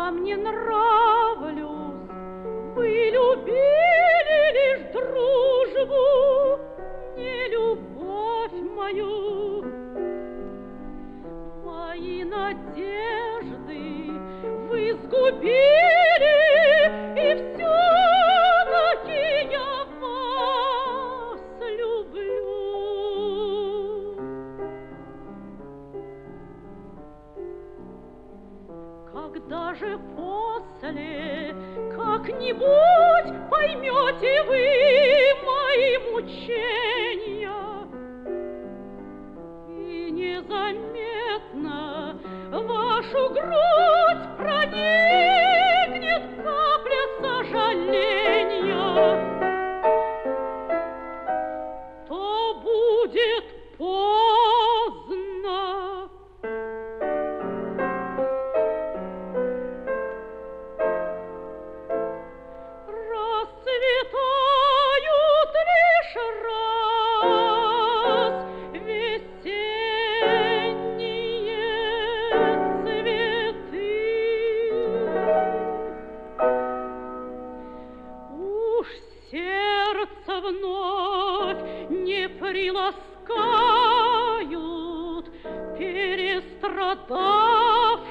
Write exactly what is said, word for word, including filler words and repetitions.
вам не нравлюсь, вы любили лишь дружбу, не любовь мою. Мои надежды вы сгубили, и все-таки я вас люблю. Когда же после как-нибудь поймете вы мои мучения и незаметно вашу грудь проникнет капля сожаления, то будет поздно. Расцветают лишь раз весенние цветы. Уж сердце вновь не приласкают перестрадав